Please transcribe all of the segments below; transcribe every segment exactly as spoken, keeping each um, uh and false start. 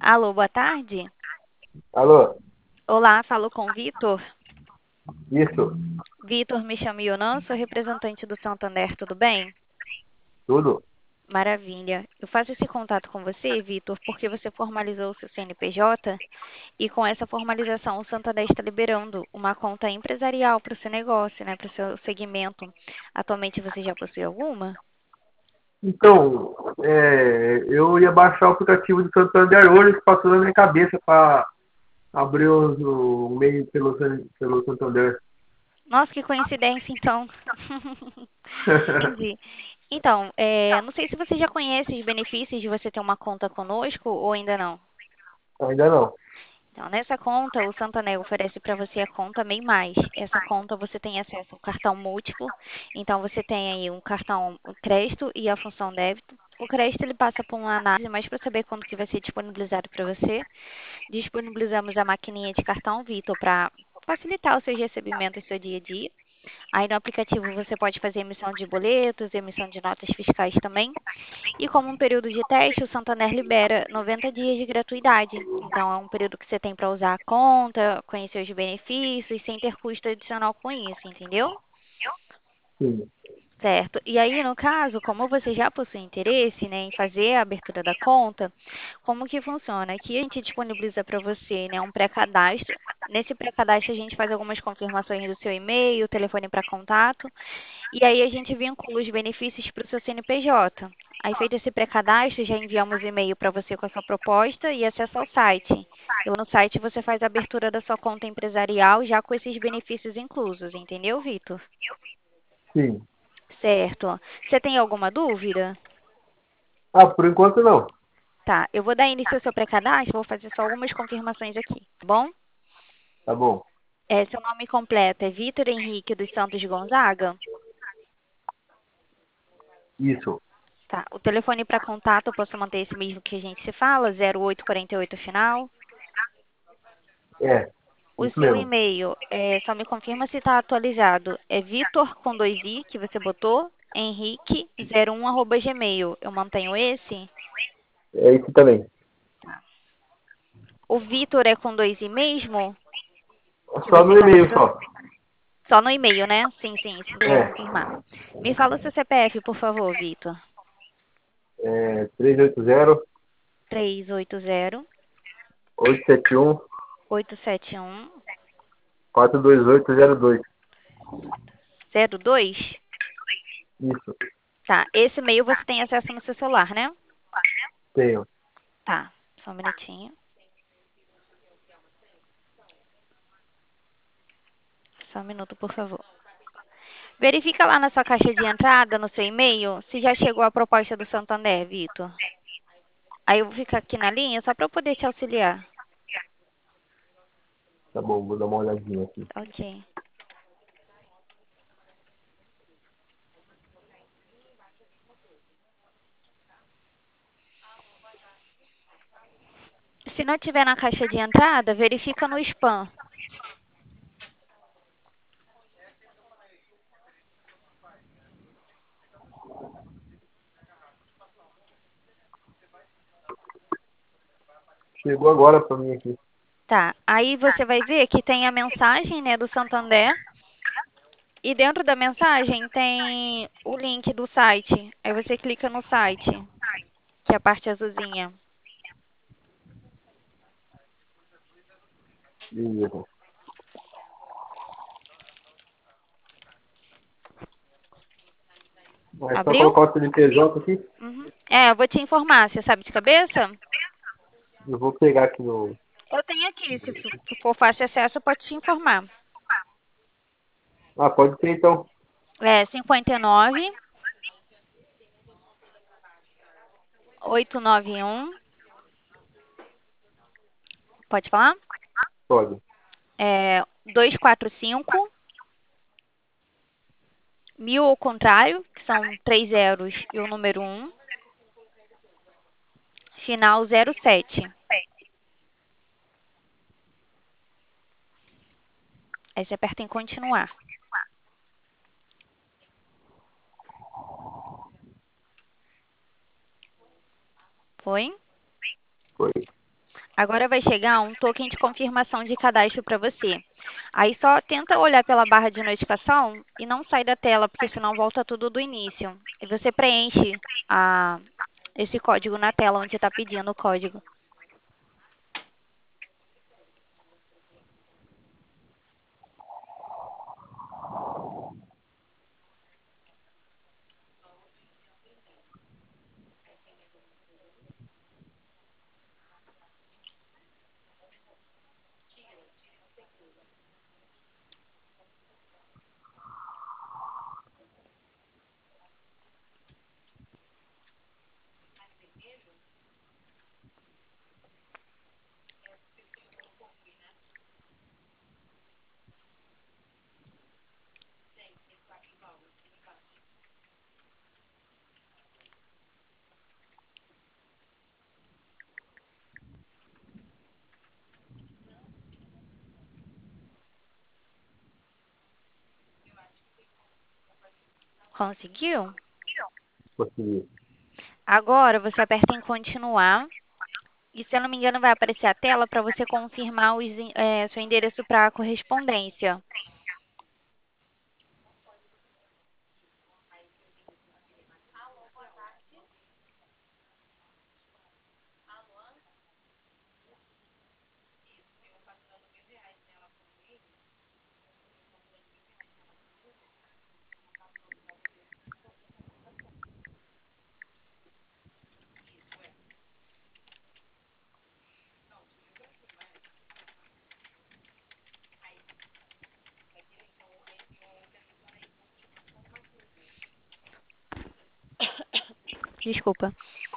Alô, boa tarde. Alô, Olá, falo com o Vitor. isso, Vitor, me chamo Yonan, sou representante do Santander, tudo bem? tudo? Maravilha. Eu faço esse contato com você, Vitor, porque você formalizou o seu C N P J e com essa formalização o Santander está liberando uma conta empresarial para o seu negócio, né, para o seu segmento. Atualmente você já possui alguma? Então, é, eu ia baixar o aplicativo do Santander hoje, passou na minha cabeça para abrir os- o meio pelo, San- pelo Santander. Nossa, que coincidência, então. Entendi. Então, é, não sei se você já conhece os benefícios de você ter uma conta conosco ou ainda não. Ainda não. Então, nessa conta, o Santander oferece para você a conta MEI Mais. Essa conta você tem acesso ao cartão múltiplo. Então, você tem aí um cartão crédito e a função débito. O crédito ele passa por uma análise, mas para saber quando que vai ser disponibilizado para você, disponibilizamos a maquininha de cartão Vitor para facilitar os seus recebimentos no seu dia a dia. Aí no aplicativo você pode fazer emissão de boletos, emissão de notas fiscais também. E como um período de teste, o Santander libera noventa dias de gratuidade. Então, é um período que você tem para usar a conta, conhecer os benefícios, sem ter custo adicional com isso, entendeu? Sim, Certo. E aí, no caso, como você já possui interesse, né, em fazer a abertura da conta, como que funciona? Aqui a gente disponibiliza para você, né, um pré-cadastro. Nesse pré-cadastro, a gente faz algumas confirmações do seu e-mail, telefone para contato. E aí a gente vincula os benefícios para o seu C N P J. Aí feito esse pré-cadastro, já enviamos o e-mail para você com a sua proposta e acesso ao site. E lá no site você faz a abertura da sua conta empresarial já com esses benefícios inclusos, entendeu, Vitor? sim. Certo. Você tem alguma dúvida? Ah, por enquanto não. Tá, eu vou dar início ao seu pré-cadastro, vou fazer só algumas confirmações aqui, tá bom? Tá bom. É, seu nome completo é Vitor Henrique dos Santos Gonzaga? Isso. Tá, o telefone para contato eu posso manter esse mesmo que a gente se fala, zero oito quatro oito final. É, O isso seu mesmo. e-mail, é, só me confirma se está atualizado. É Vitor com dois i que você botou, henrique zero um arroba gmail. Eu mantenho esse? É isso também. O Vitor é com dois i mesmo que Só você no e-mail cadastrou? só. Só no e-mail, né? Sim, sim, isso que eu ia É, confirmar. Me fala o seu C P F, por favor, Vitor. é três oito zero, três oito zero, oito sete um, oito sete um, quatro dois oito zero dois. zero dois. Isso, Tá, esse e-mail você tem acesso no seu celular, né? tenho. Tá, só um minutinho. Só um minuto, por favor. Verifica lá na sua caixa de entrada, no seu e-mail, se já chegou a proposta do Santander, Vitor. Aí eu vou ficar aqui na linha só para eu poder te auxiliar. Tá bom, vou dar uma olhadinha aqui. Ok. Se não tiver na caixa de entrada, verifica no spam. Chegou agora pra mim aqui. Tá. Aí você vai ver que tem a mensagem, né, do Santander. E dentro da mensagem tem o link do site. Aí você clica no site, que é a parte azulzinha. Beleza. É só Abriu? colocar o C N P J aqui. Uhum. É, eu vou te informar. Você sabe de cabeça? Eu vou pegar aqui no. Eu tenho aqui. Se f- for fácil acesso, eu posso te informar. Ah, pode ser então. É cinquenta e nove, oitocentos e noventa e um. Pode falar? Pode. É duzentos e quarenta e cinco, mil ao contrário, que são três zeros e o número um, final zero sete. Aí você aperta em continuar. Foi? Foi. Agora vai chegar um token de confirmação de cadastro para você. Aí só tenta olhar pela barra de notificação e não sai da tela, porque senão volta tudo do início. E você preenche a, esse código na tela onde está pedindo o código. Conseguiu? Consegui. Agora você aperta em continuar. E se eu não me engano, vai aparecer a tela para você confirmar os, é, seu endereço para correspondência. Desculpa.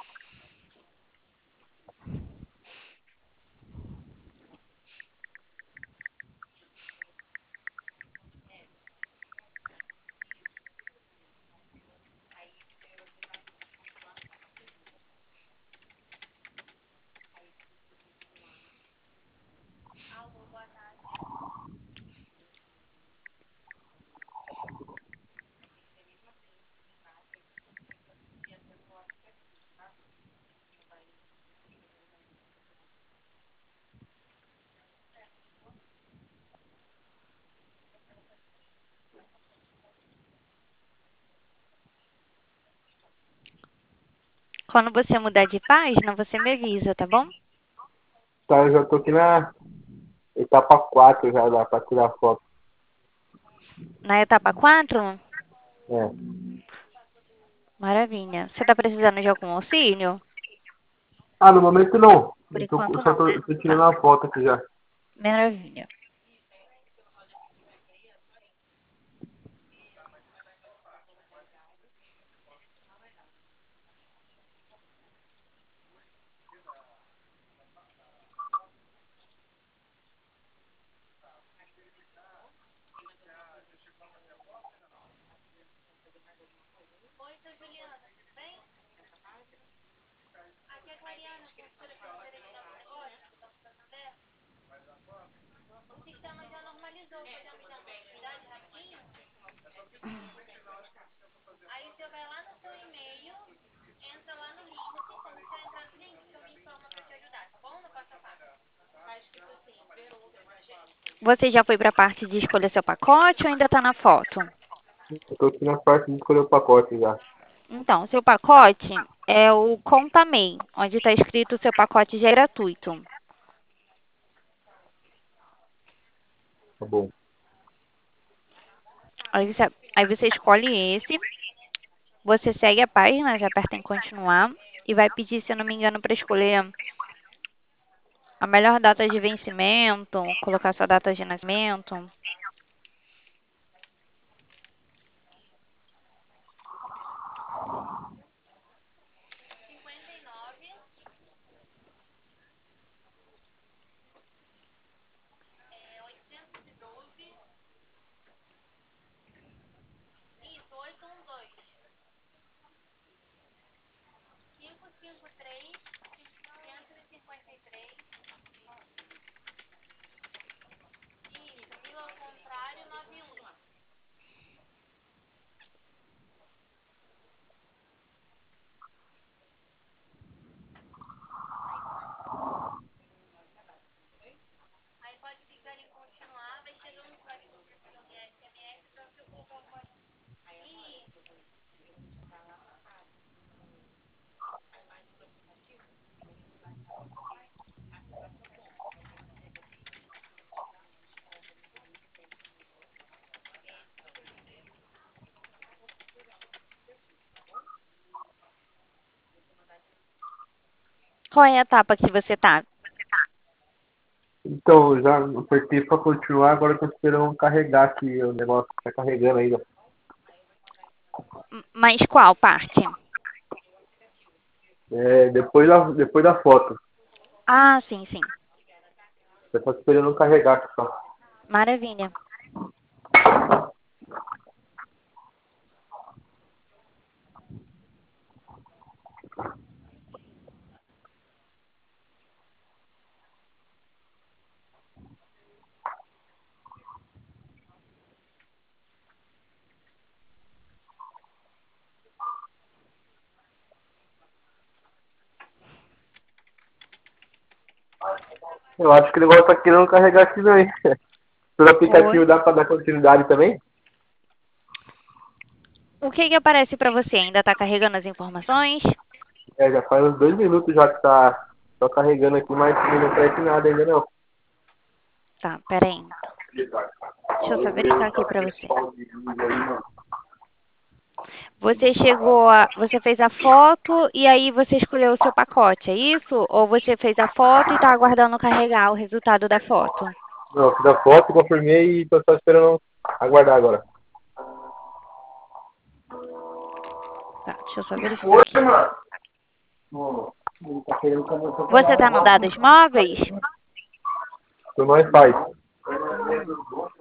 Quando você mudar de página, você me avisa, tá bom? Tá, eu já tô aqui na etapa quatro já, dá pra tirar foto. Na etapa quatro? É. Maravilha. Você está precisando de algum auxílio? Ah, no momento não. Por Eu tô, eu enquanto só não, tô, né? eu tô tirando Tá. uma foto aqui já. Maravilha. Você já foi para a parte de escolher seu pacote ou ainda está na foto? Eu tô aqui na parte de escolher o pacote já. Então, seu pacote é o Contamei, onde está escrito seu pacote já é gratuito. Tá bom. Aí você, aí você escolhe esse, você segue a página, já aperta em continuar e vai pedir, se eu não me engano, para escolher a melhor data de vencimento, colocar sua data de nascimento. Qual é a etapa que você tá? Então, eu já apertei pra continuar, agora eu tô esperando carregar aqui o negócio. Tá carregando ainda. M- Mas qual parte? É, depois da, depois da foto. Ah, sim, sim. Eu tô esperando carregar aqui só. Maravilha. Eu acho que o negócio tá querendo carregar aqui também. Pelo Oi. aplicativo dá pra dar continuidade também? O que que aparece para você? Ainda está carregando as informações? É, já faz uns dois minutos já que tá só carregando aqui, mas não aparece nada ainda não. Tá, peraí. Deixa eu só verificar aqui para você. Você chegou a, você fez a foto e aí você escolheu o seu pacote, é isso? Ou você fez a foto e está aguardando carregar o resultado da foto? Não, fiz a foto, confirmei e tô só esperando aguardar agora. Tá, deixa eu só verificar aqui. Você está no dados móveis? Foi mais faz. Hum,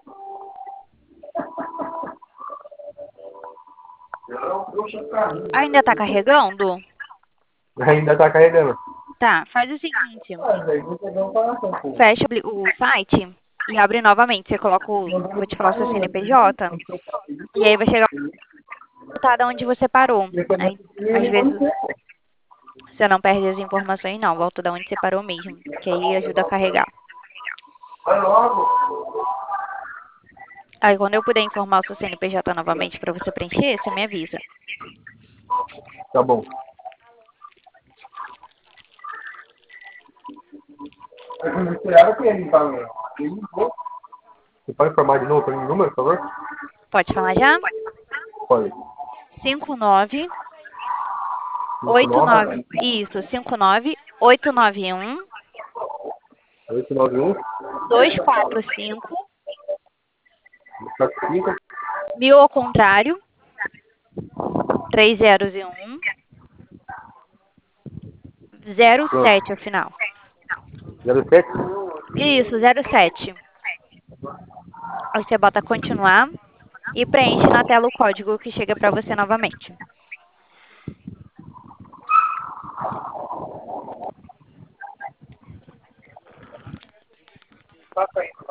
ainda está carregando? Ainda tá carregando. Tá, faz o seguinte. Fecha o site e abre novamente. Você coloca o, vou te falar o seu C N P J, e aí vai chegar o resultado onde você parou. Aí, às vezes você não perde as informações, não. Volta da onde você parou mesmo, que aí ajuda a carregar. Vai logo. Aí quando eu puder informar o seu C N P J novamente para você preencher, você me avisa. Tá bom. Você pode informar de novo para mim o número, por favor? Pode falar já? Pode. cinco nove cinco oito nove nove isso, cinco nove oito nove um oito nove um dois quatro cinco quatro cinco. mil ao contrário, três zeros e um zero Pronto. sete ao final. zero sete. Isso, zero sete. Aí você bota continuar e preenche na tela o código que chega para você novamente. Passa aí.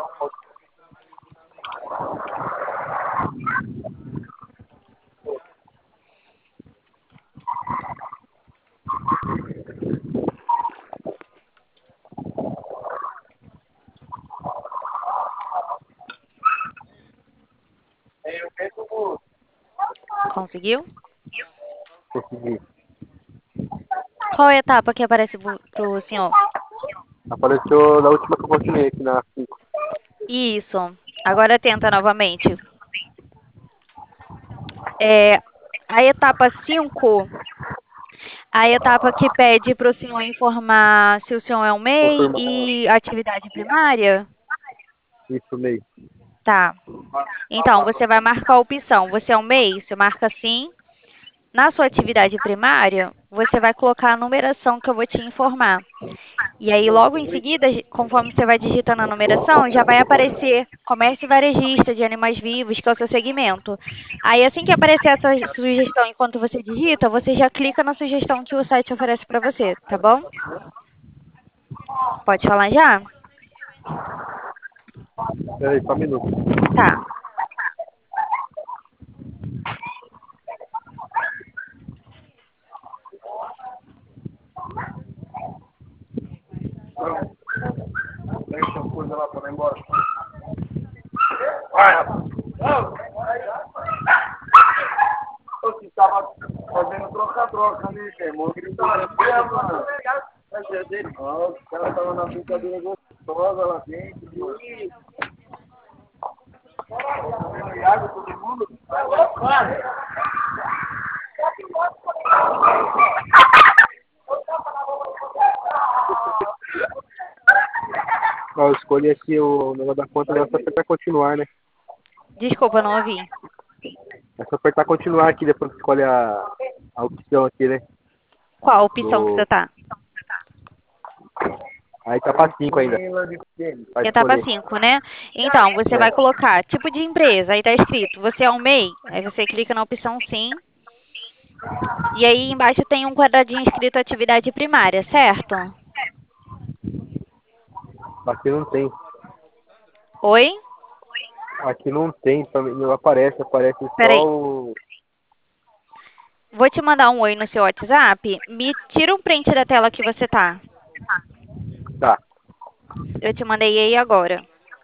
Eu mesmo Conseguiu? consegui. Qual é a etapa que aparece para o senhor? Apareceu na última que eu continuei aqui na cinco. Isso. Agora tenta novamente. É, a etapa cinco, a etapa que pede para o senhor informar se o senhor é um M E Confirmar. I e atividade primária? Isso meio. Tá. Então, você vai marcar a opção. Você é um M E I? Você marca sim. Na sua atividade primária, você vai colocar a numeração que eu vou te informar. E aí, logo em seguida, conforme você vai digitando a numeração, já vai aparecer comércio e varejista de animais vivos, que é o seu segmento. Aí, assim que aparecer essa sugestão enquanto você digita, você já clica na sugestão que o site oferece para você, tá bom? Pode falar já? Peraí, só um minuto. Tá. Deixa a coisa lá para ir embora. Vai, rapaz. Eu estava fazendo troca-troca ali, irmão. Ele estava mano. Não, os caras estavam na brincadeira gostosa lá dentro. Água, todo mundo? Vai. Ó, eu escolhi aqui o negócio da conta, é só apertar continuar, né? Desculpa, não ouvi. É só apertar continuar aqui, depois que escolhe a, a opção aqui, né? Qual a opção que Do... você tá? Aí tá pra cinco ainda. Vai Etapa escolher. cinco, né? Então, você vai É. colocar tipo de empresa. Aí tá escrito, você é um M E I? Aí você clica na opção sim. E aí embaixo tem um quadradinho escrito atividade primária, certo? Aqui não tem. Oi? Aqui não tem, também não aparece, aparece só Peraí. o. Vou te mandar um oi no seu WhatsApp. Me tira um print da tela que você tá. Tá, Eu te mandei aí agora.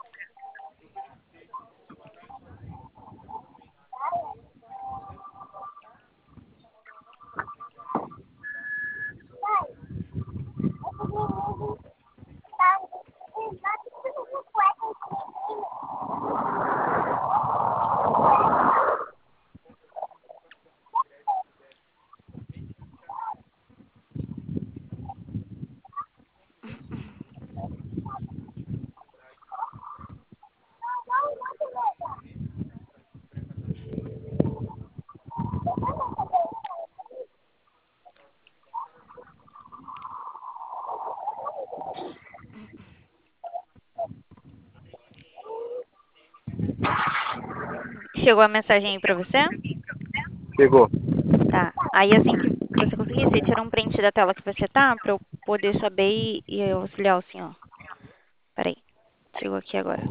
Chegou a mensagem aí pra você? chegou. Tá. Aí assim que você conseguir, você tira um print da tela que você tá pra eu poder saber e, e eu auxiliar o senhor. Peraí. Chegou aqui agora.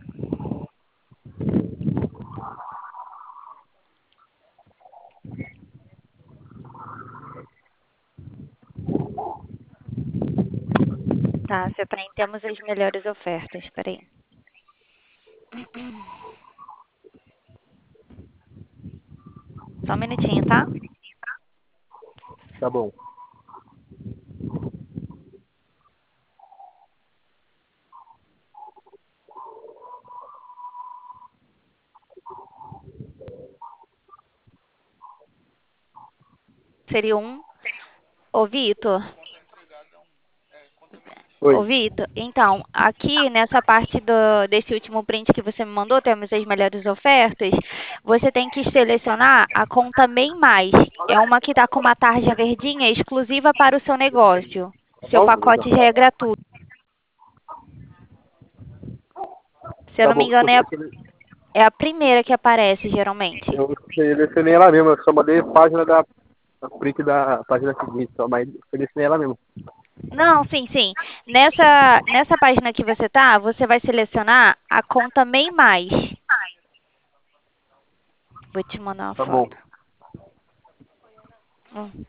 Tá, você tá em temos as melhores ofertas. Peraí. Só um minutinho, tá? Tá bom. Seria um. Ô, Vitor. Ô, Oi. Vitor, então, aqui nessa parte do, desse último print que você me mandou, temos as melhores ofertas, você tem que selecionar a conta M E I Mais. É uma que está com uma tarja verdinha exclusiva para o seu negócio. Tá Seu bom? pacote já é gratuito. Se eu Tá não me bom. engano, Eu, é a, é a primeira que aparece, geralmente. eu selecionei ela mesmo, eu só mandei a página da. A print da página seguinte, só, mas eu selecionei ela mesmo. Não, sim, sim. Nessa, nessa página que você tá, você vai selecionar a conta M E I Mais. Vou te mandar uma Tá bom. foto. Hum.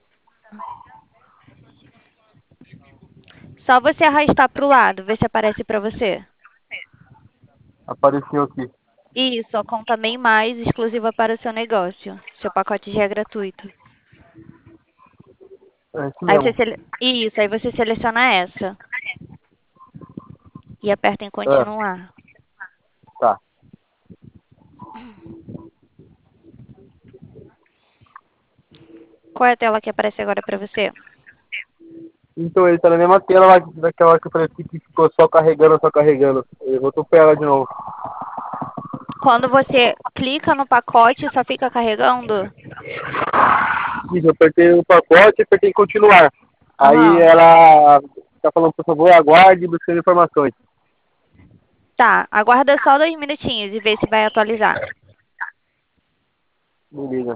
Só você arrastar para o lado, ver se aparece para você. Apareceu aqui. Isso, a conta M E I Mais exclusiva para o seu negócio. Seu pacote já é gratuito. É isso Aí você mesmo. sele... Isso, aí você seleciona essa. E aperta em É, continuar. tá. Qual é a tela que aparece agora para você? Então ele tá na mesma tela lá daquela hora que eu falei assim, que ficou só carregando, só carregando. Eu vou topar ela de novo. Quando você clica no pacote, só fica carregando? Isso, eu apertei o pacote e apertei em continuar. Aí Aham. ela tá falando, por favor, aguarde buscando informações. Tá, aguarda só dois minutinhos e vê se vai atualizar. Beleza.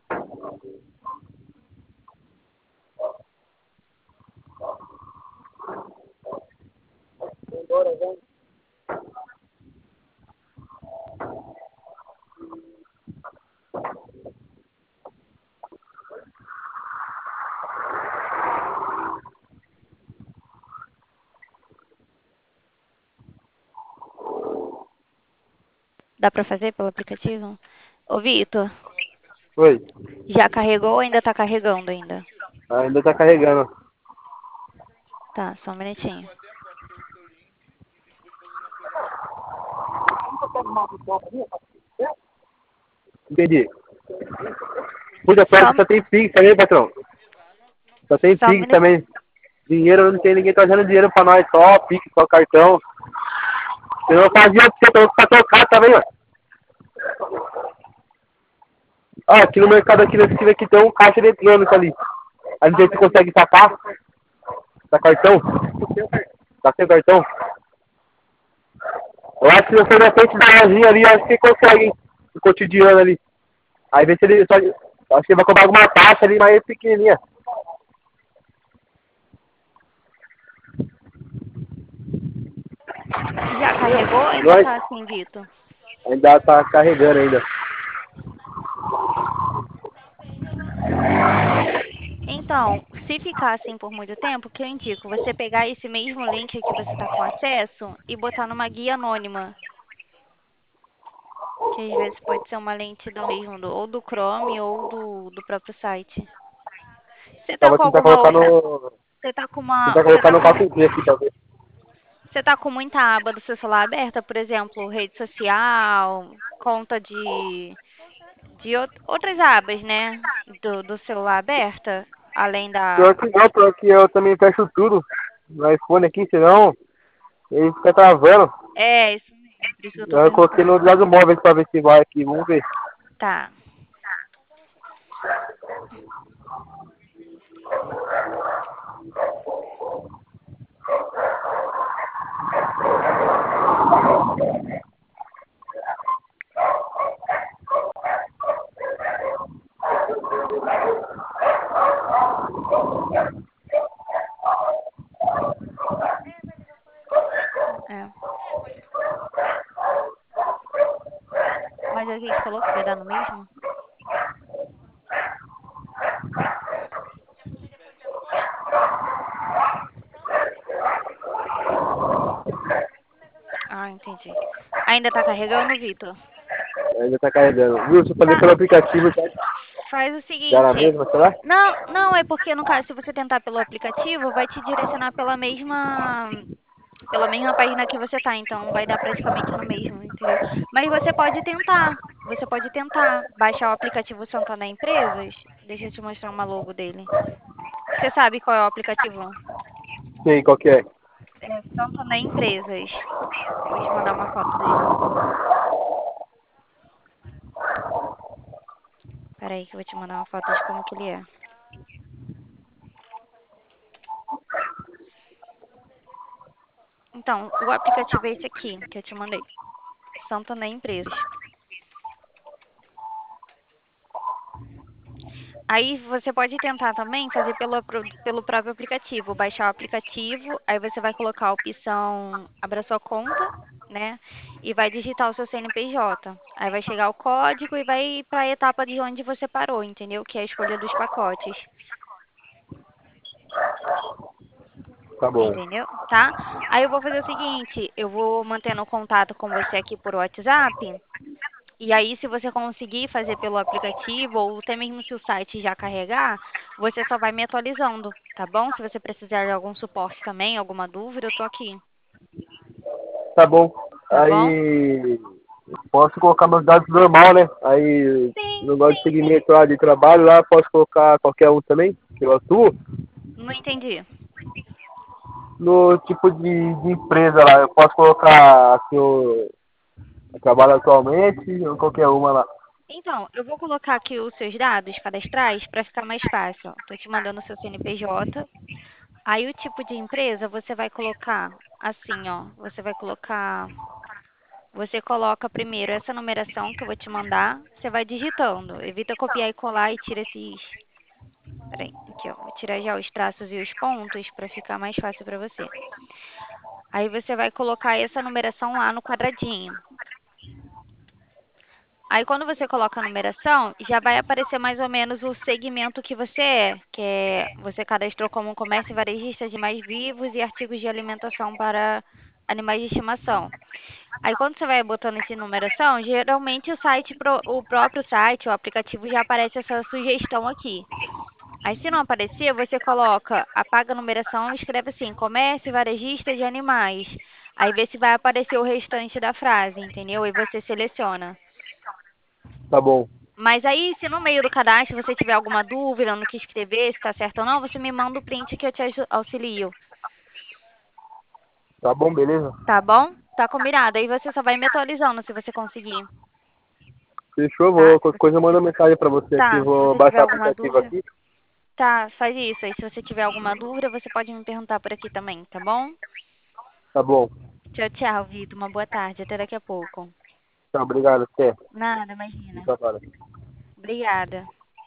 Dá para fazer pelo aplicativo? Ô, Vitor, Oi. já carregou ou ainda tá carregando ainda? Ainda tá carregando. Tá, só um minutinho. Entendi. Puxa, Só, sorte que só tem Pix também, patrão. Só tem só um Pix minutinho. também. Dinheiro, não tem ninguém trazendo dinheiro pra nós, só Pix, só cartão. Eu vou fazer você pra trocar também, ó. Ah, aqui no mercado aqui nesse time aqui tem um caixa eletrônico ali. Aí não sei se você consegue sacar. Tá cartão? Tá sem cartão? Eu acho que se você na frente da lojinha ali, acho que consegue, hein? No cotidiano ali. Aí vê se ele só. Acho que ele vai cobrar alguma taxa ali, mas é pequenininha. Já carregou ou ainda Nós tá assim, Vitor? ainda tá carregando ainda. Então, se ficar assim por muito tempo, o que eu indico? Você pegar esse mesmo link que você está com acesso e botar numa guia anônima. Que às vezes pode ser uma lentidão mesmo, do, ou do Chrome ou do, do próprio site. Você Só tá vou com tentar alguma colocar outra. no. Você tá com uma. Tentar Você colocar tá no com. quatro G aqui, talvez. Você tá com muita aba do seu celular aberta, por exemplo, rede social, conta de, de out- outras abas, né? Do, do celular aberta, além Pior da. que não, pior que eu também fecho tudo no iPhone aqui, senão ele fica travando. É, isso mesmo, por isso que eu tô Eu coloquei no perguntando. lado móveis pra ver se vai aqui, vamos ver. Tá. É. Mas a gente falou que vai dar no mesmo? Ah, entendi. Ainda tá carregando, Vitor? Ainda tá carregando. Viu? Se eu fazer Tá. pelo aplicativo, já Faz o já na seguinte. mesma, será? Não, não, é porque no caso, se você tentar pelo aplicativo, vai te direcionar pela mesma, pela mesma página que você tá, então vai dar praticamente no mesmo, entendeu? Mas você pode tentar. Você pode tentar baixar o aplicativo Santana Empresas. Deixa eu te mostrar uma logo dele. Você sabe qual é o aplicativo? Sei, qual que é? É Santana Empresas. Vou te mandar uma foto dele. Pera aí que eu vou te mandar uma foto de como que ele é. Então, o aplicativo é esse aqui que eu te mandei. Santana Empresas. Aí você pode tentar também fazer pelo, pro- pelo próprio aplicativo, baixar o aplicativo, aí você vai colocar a opção abra sua conta, né? E vai digitar o seu C N P J. Aí vai chegar o código e vai para a etapa de onde você parou, entendeu? Que é a escolha dos pacotes. Tá bom. Entendeu? Tá? Aí eu vou fazer o seguinte, eu vou mantendo contato com você aqui por WhatsApp. E aí, se você conseguir fazer pelo aplicativo, ou até mesmo se o site já carregar, você só vai me atualizando, tá bom? Se você precisar de algum suporte também, alguma dúvida, eu tô aqui, Tá bom. tá bom? Aí posso colocar meus dados normal, né? Aí Sim, no negócio de segmento lá de trabalho lá, posso colocar qualquer um também, que eu atuo. não entendi. No tipo de, de empresa lá, eu posso colocar que eu, eu trabalho atualmente ou qualquer uma lá. Então, eu vou colocar aqui os seus dados cadastrais para ficar mais fácil. Estou te mandando o seu C N P J. Aí, o tipo de empresa, você vai colocar assim, ó. Você vai colocar. Você coloca primeiro essa numeração que eu vou te mandar. Você vai digitando. Evita copiar e colar e tira esses. Peraí, aqui, ó. Vou tirar já os traços e os pontos para ficar mais fácil para você. Aí você vai colocar essa numeração lá no quadradinho. Aí quando você coloca a numeração, já vai aparecer mais ou menos o segmento que você é, que é você cadastrou como um comércio varejista de animais vivos e artigos de alimentação para animais de estimação. Aí quando você vai botando essa numeração, geralmente o site, pro- o próprio site, o aplicativo já aparece essa sugestão aqui. Aí se não aparecer, você coloca, apaga a numeração e escreve assim, comércio varejista de animais. Aí vê se vai aparecer o restante da frase, entendeu? E você seleciona. Tá bom. Mas aí, se no meio do cadastro você tiver alguma dúvida no que escrever, se está certo ou não, você me manda o print que eu te aju- auxilio. Tá bom, beleza? Tá bom? Tá combinado. Aí você só vai me atualizando se você conseguir, Fechou, tá? vou, qualquer coisa eu mando uma mensagem pra você aqui, Tá, se vou você tiver baixar o alguma aplicativo dúvida, aqui. tá, faz isso. Aí se você tiver alguma dúvida, você pode me perguntar por aqui também, tá bom? Tá bom. Tchau, tchau, Vitor. Uma boa tarde. Até daqui a pouco. Tá, obrigado, até. Nada, imagina. Tchau, cara. Obrigada.